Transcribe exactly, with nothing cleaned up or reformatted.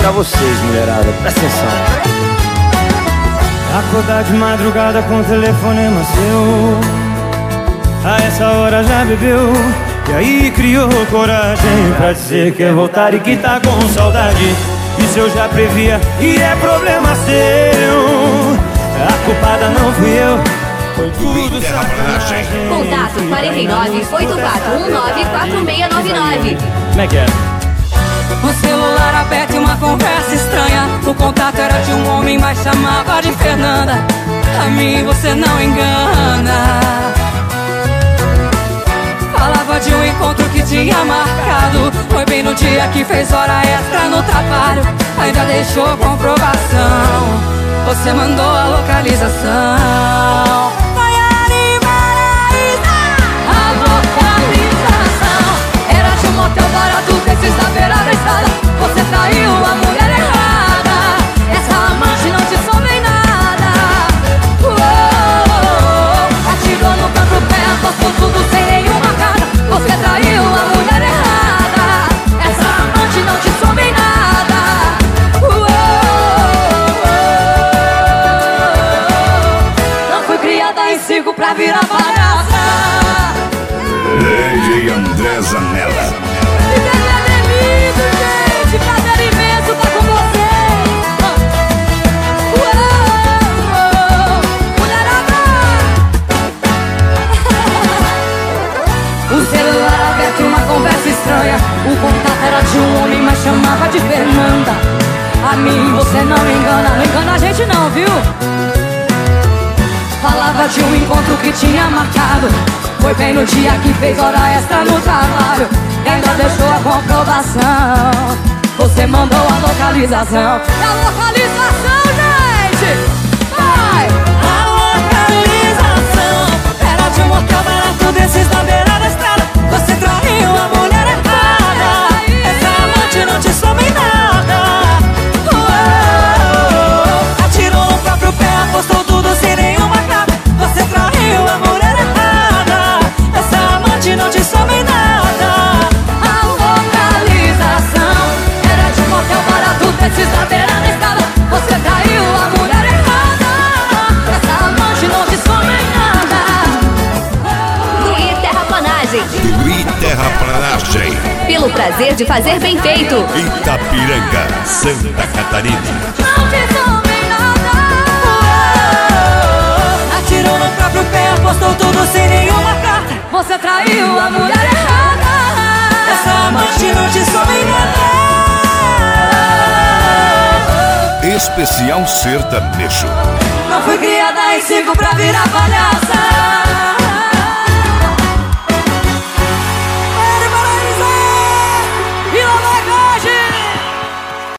pra vocês, mulherada, presta atenção. Acordar de madrugada com o telefonema seu, a essa hora já bebeu, e aí criou coragem pra dizer que quer voltar e que tá com saudade. Isso eu já previa e é problema seu. A culpada não fui eu, foi tudo sacanagem. Contato quarenta e nove, oito quatro um nove, quatro seis nove nove. Como é que é? O celular aberto e uma conversa estranha. O contato era de um homem, mas chamava de Fernanda. A mim você não engana. Falava de um encontro que tinha marcado. Foi bem no dia que fez hora extra no trabalho. Ainda deixou comprovação. Você mandou a localização. Maiara Maraíza. A localização era de um motel barato desses da beira da estrada. Você traiu a mulher errada. Essa amante não te soube em nada. Uou, atirou no próprio pé, apostou tudo sem nenhuma carga. Você traiu a mulher errada. Essa amante não te soube em nada. Uou, não fui criada em circo pra virar palhaça. D J André Zanella. Prazer imenso tá com vocês. Uou, mulherada. O celular aberto e uma conversa estranha. O contato era de um homem, mas chamava de Fernanda. A mim você não me engana, não engana a gente não, viu? Falava de um encontro que tinha marcado. Foi bem no dia que fez hora extra no trabalho. E ainda deixou a comprovação. Você mandou a localização. E a localização, gente! Vai! A localização era de um motel barato desses da beira da estrada. Você traiu a mulher errada. Essa amante não te soma em nada. Uou, atirou no próprio pé, apostou tudo sem nenhuma carga. Você traiu a mulher errada. Essa amante não te soma em nada. Desses da beira da estrada, você traiu a mulher errada. Essa amante não te some em nada. Tui Terraplanagem. Tui Terraplanagem. Pelo prazer de fazer bem feito. Itapiranga, Santa Catarina. Não te some em nada. Uou, atirou no próprio pé, apostou tudo sem nenhuma carta. Você traiu a mulher errada. Essa amante não te some em nada. Especial sertanejo. Não fui criada em circo pra virar palhaça.